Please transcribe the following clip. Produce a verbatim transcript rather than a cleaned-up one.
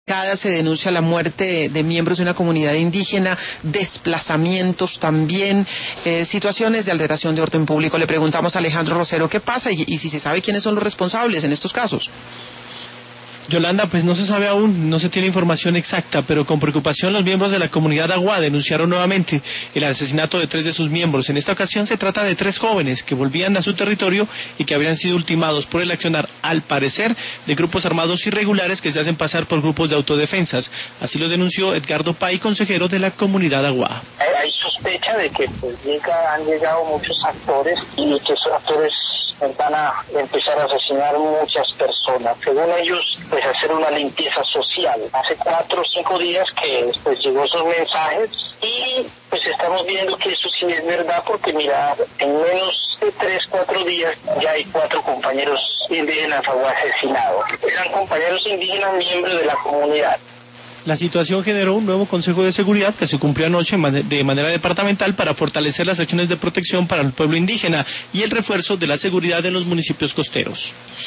se denuncia la muerte de, de miembros de una comunidad indígena, desplazamientos también, eh, situaciones de alteración de orden público. Le preguntamos a Alejandro Rosero qué pasa y, y si se sabe quiénes son los responsables en estos casos. Yolanda, pues no se sabe aún, no se tiene información exacta, pero con preocupación los miembros de la comunidad Aguá denunciaron nuevamente el asesinato de tres de sus miembros. En esta ocasión se trata de tres jóvenes que volvían a su territorio y que habrían sido ultimados por el accionar, al parecer, de grupos armados irregulares que se hacen pasar por grupos de autodefensas. Así lo denunció Edgardo Pay, consejero de la comunidad Aguá. Hay sospecha de que pues, llega, han llegado muchos actores y que esos actores van a empezar a asesinar muchas personas. Según ellos, pues hacer una limpieza social. Hace cuatro o cinco días que pues llegó esos mensajes y pues estamos viendo que eso sí es verdad porque mira, en menos de tres, cuatro días ya hay cuatro compañeros indígenas asesinados. Eran compañeros indígenas miembros de la comunidad. La situación generó un nuevo Consejo de Seguridad que se cumplió anoche de manera departamental para fortalecer las acciones de protección para el pueblo indígena y el refuerzo de la seguridad en los municipios costeros.